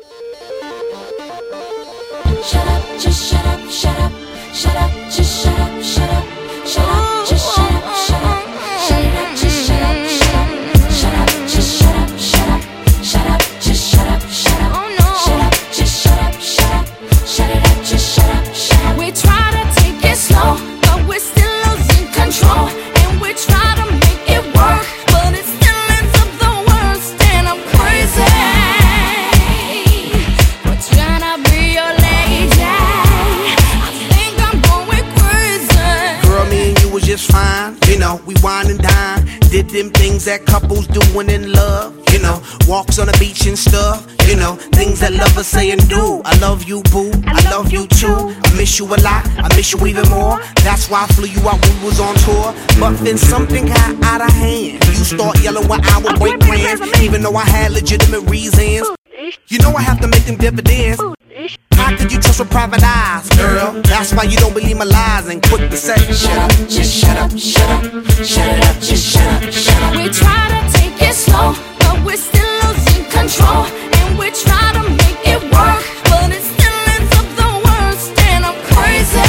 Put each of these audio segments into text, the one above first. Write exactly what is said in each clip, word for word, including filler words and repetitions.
Shut up, just shut up, shut up, shut up, just shut up, shut up, shut up, just shut up, shut up, shut it up, just shut up, shut up, shut up, just shut up, shut up, shut up, just shut up, shut up, shut up, just shut up, shut up, shut it up, just shut up, shut up. We try to take it slow, but we're still losing control, and we try to make it work, but it still ends up the worst, and I'm crazy. We're trying to be your lady. I think I'm going crazy. Girl, me and you was just fine. You know, we wine and dine. Did them things that couples do when in love. You know, walks on the beach and stuff. You know, things that lovers say and do. I love you, boo. I love you too. I miss you a lot. I miss you even more. That's why I flew you out when we was on tour. But then something got out of hand. You start yelling when I would break plans, even though I had legitimate reasons. You know I have to make them dividends. How could you trust with private eyes, girl? That's why you don't believe my lies and quick to say, shut up, just shut up, shut up, shut it up, just shut up, shut up. We try to take it slow, but we're still losing control, and we try to make it work, but it still ends up the worst, and I'm crazy.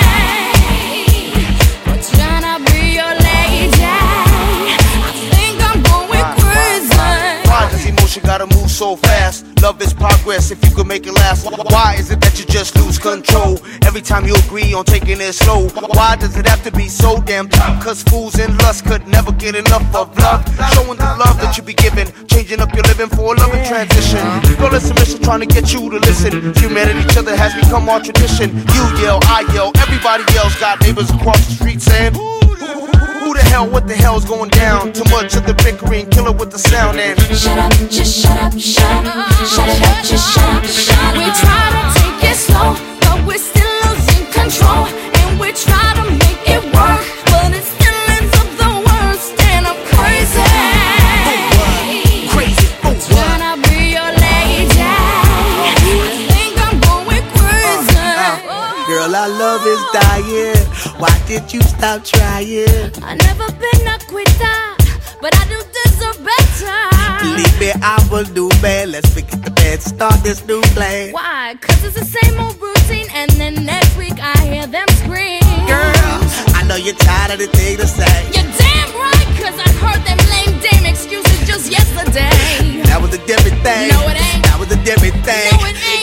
We're trying to be your lady. I think I'm going crazy. Why does emotion gotta move so fast? Love is progress if you could make it last. Why is it that you just lose control every time you agree on taking it slow? Why does it have to be so damn tough? Cause fools in lust could never get enough of love. Showing the love that you be giving, changing up your living for a loving transition. Girl, it's a mission trying to get you to listen. Humanity, each other has become our tradition. You yell, I yell, everybody else got neighbors across the street saying, who the hell, what the hell's going down? Too much of the bickering, kill it with the sound and shut up, just shut up, shut up, shut it up, just shut up, shut up. We try to take it slow, but we're still losing control, and we try to make it work, but it still ends up the worst, and I'm crazy. Crazy, oh what? Trying to be your lady. I think I'm going crazy. Girl, our love is dying. Why did you stop trying? I never been a quitter, but I do deserve better. Believe me, I will do bad. Let's forget the bad, start this new plan. Why? Cause it's the same old routine, and then next week I hear them scream. Girl, I know you're tired of the thing to say. You're damn right, cause I heard them lame dame excuses just yesterday. That was a different thing. No, it ain't. That was a different thing. No, it ain't.